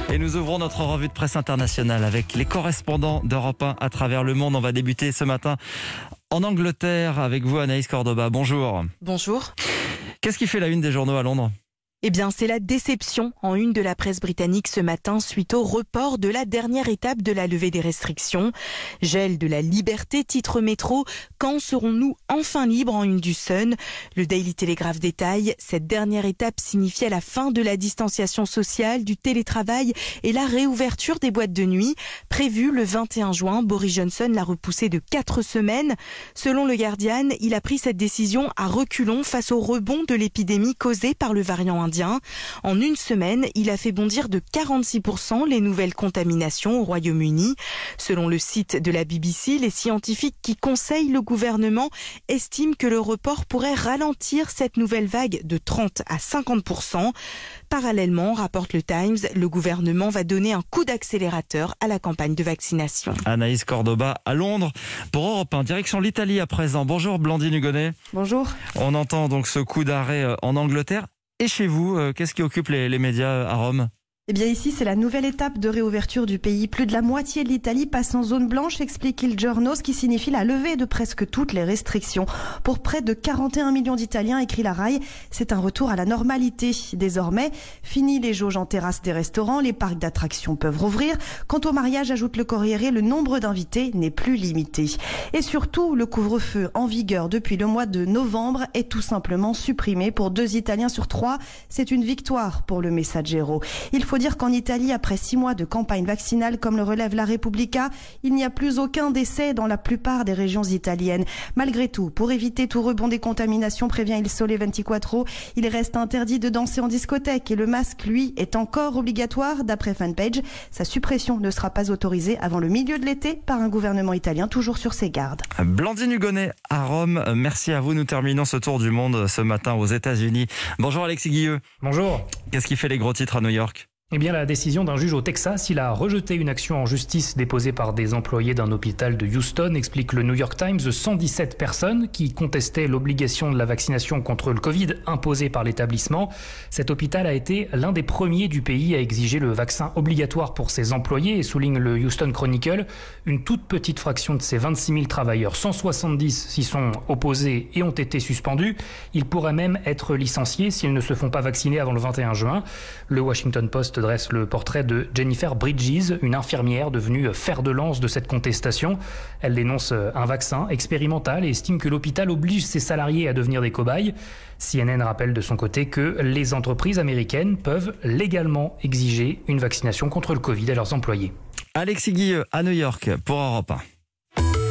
Et nous ouvrons notre revue de presse internationale avec les correspondants d'Europe 1 à travers le monde. On va débuter ce matin en Angleterre avec vous, Anaïs Cordoba. Bonjour. Bonjour. Qu'est-ce qui fait la une des journaux à Londres ? Eh bien, c'est la déception en une de la presse britannique ce matin suite au report de la dernière étape de la levée des restrictions. Gel de la liberté, titre Métro. Quand serons-nous enfin libres en une du Sun ? Le Daily Telegraph détaille, cette dernière étape signifiait la fin de la distanciation sociale, du télétravail et la réouverture des boîtes de nuit. Prévue le 21 juin, Boris Johnson l'a repoussée de 4 semaines. Selon le Guardian, il a pris cette décision à reculons face au rebond de l'épidémie causée par le variant indien. En une semaine, il a fait bondir de 46% les nouvelles contaminations au Royaume-Uni. Selon le site de la BBC, les scientifiques qui conseillent le gouvernement estiment que le report pourrait ralentir cette nouvelle vague de 30 à 50%. Parallèlement, rapporte le Times, le gouvernement va donner un coup d'accélérateur à la campagne de vaccination. Anaïs Cordoba à Londres pour Europe 1. Direction l'Italie à présent. Bonjour Blandine Hugonnet. Bonjour. On entend donc ce coup d'arrêt en Angleterre. Et chez vous, qu'est-ce qui occupe les médias à Rome ? Eh bien ici, c'est la nouvelle étape de réouverture du pays. Plus de la moitié de l'Italie passe en zone blanche, explique Il Giorno, ce qui signifie la levée de presque toutes les restrictions. Pour près de 41 millions d'Italiens, écrit la RAI, c'est un retour à la normalité. Désormais, fini les jauges en terrasse des restaurants, les parcs d'attractions peuvent rouvrir. Quant au mariage, ajoute le Corriere, le nombre d'invités n'est plus limité. Et surtout, le couvre-feu en vigueur depuis le mois de novembre est tout simplement supprimé pour 2 Italiens sur 3. C'est une victoire pour le Messaggero. Il faut dire qu'en Italie, après 6 mois de campagne vaccinale, comme le relève la Repubblica, il n'y a plus aucun décès dans la plupart des régions italiennes. Malgré tout, pour éviter tout rebond des contaminations, prévient Il Sole 24, il reste interdit de danser en discothèque et le masque, lui, est encore obligatoire d'après Fanpage. Sa suppression ne sera pas autorisée avant le milieu de l'été par un gouvernement italien toujours sur ses gardes. Blandine Hugonnet à Rome, merci à vous. Nous terminons ce tour du monde ce matin aux États-Unis. Bonjour Alexis Guilleux. Bonjour. Qu'est-ce qui fait les gros titres à New York ? Eh bien, la décision d'un juge au Texas, il a rejeté une action en justice déposée par des employés d'un hôpital de Houston, explique le New York Times. 117 personnes qui contestaient l'obligation de la vaccination contre le Covid imposée par l'établissement. Cet hôpital a été l'un des premiers du pays à exiger le vaccin obligatoire pour ses employés, et souligne le Houston Chronicle. Une toute petite fraction de ses 26 000 travailleurs, 170 s'y sont opposés et ont été suspendus. Ils pourraient même être licenciés s'ils ne se font pas vacciner avant le 21 juin. Le Washington Post dresse le portrait de Jennifer Bridges, une infirmière devenue fer de lance de cette contestation. Elle dénonce un vaccin expérimental et estime que l'hôpital oblige ses salariés à devenir des cobayes. CNN rappelle de son côté que les entreprises américaines peuvent légalement exiger une vaccination contre le Covid à leurs employés. Alexis Guilleux à New York pour Europe 1.